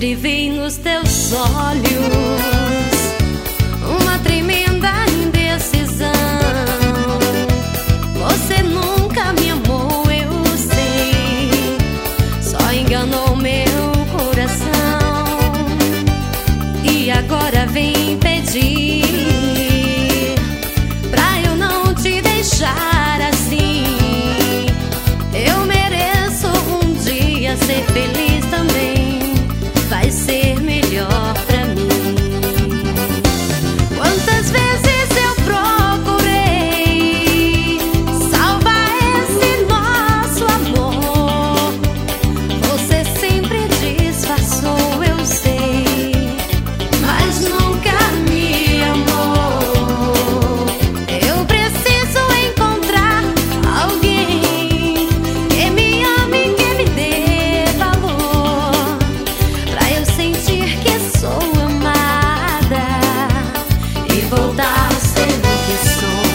sempre vi nos teus olhos uma tremenda indecisão. Você nunca me amou, eu sei, só enganou meu coração. E agora vem pedir pra eu não te deixar assim. Eu mereço um dia ser feliz também, vai ser melhor pra mim. Quantas vezes eu procurei salvar esse nosso amor, você sempre disfarçou, eu sei, mas nunca me amou. Eu preciso encontrar alguém que me ame, que me dê valor, pra eu sentir que sou amada e voltar a ser o que sou.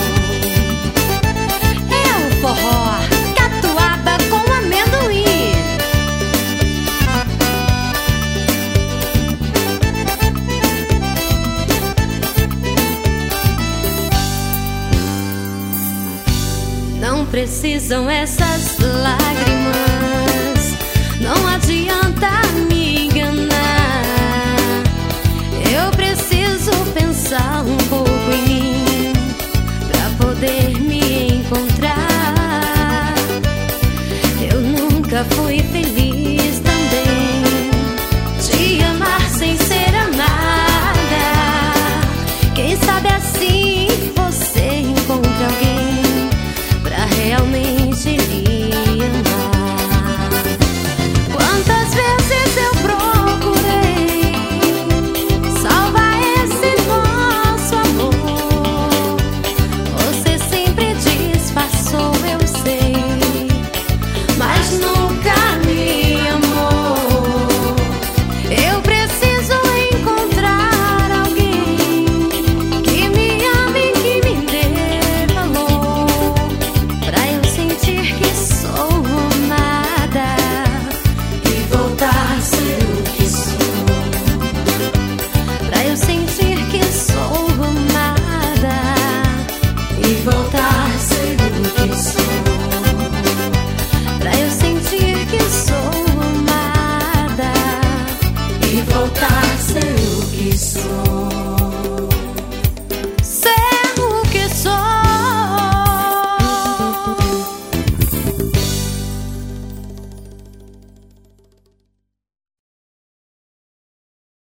É o forró catuaba com amendoim. Não precisam essas lágrimas